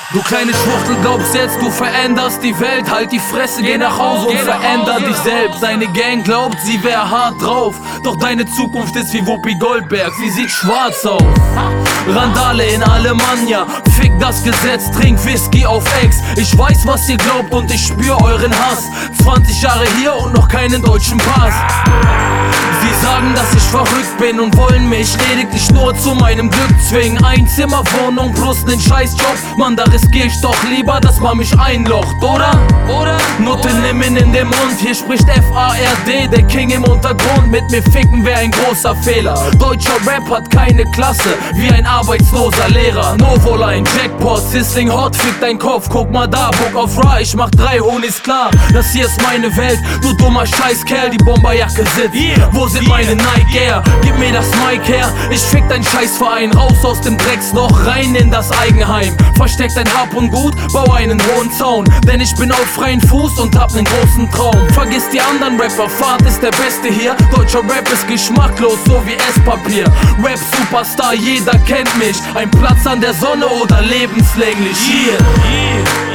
Du kleine Schwuchtel, glaubst jetzt, du veränderst die Welt. Halt die Fresse, geh nach Hause und veränder dich selbst. Deine Gang glaubt, sie wär hart drauf, doch deine Zukunft ist wie Whoopi Goldberg, sie sieht schwarz aus. Randale in Alemannia, fick das Gesetz, trink Whisky auf Ex. Ich weiß, was ihr glaubt und ich spür euren Hass. 20 Jahre hier und noch keinen deutschen Pass. Sie sagen, dass ich verrückt bin und wollen mich lediglich nur zu meinem Glück zwingen. Einzimmerwohnung plus nen Scheißjob, Mann, da riskier ich doch lieber, dass man mich einlocht, oder? Nutte nimm ihn in den Mund, hier spricht FARD, der King im Untergrund. Mit mir ficken wär ein großer Fehler. Deutscher Rap hat keine Klasse, wie ein arbeitsloser Lehrer. Novoline, Jackpot, Sissling Hot, fick dein Kopf, guck mal da, Bock auf Ra, ich mach 3 Honis klar. Das hier ist meine Welt, du dummer Scheißkerl, die Bomberjacke sitzt. Wo sind meine Nike Air? Gib mir das Mic her, ich fick dein Scheißverein. Raus aus dem Drecksloch, rein in das Eigenheim. Versteck dein Hab und Gut, bau einen hohen Zaun, denn ich bin auf freien Fuß und hab nen großen Traum. Vergiss die anderen Rapper, Fahrt ist der Beste hier. Deutscher Rap ist geschmacklos, so wie Esspapier. Rap Superstar, jeder kennt mich. Ein Platz an der Sonne oder lebenslänglich hier.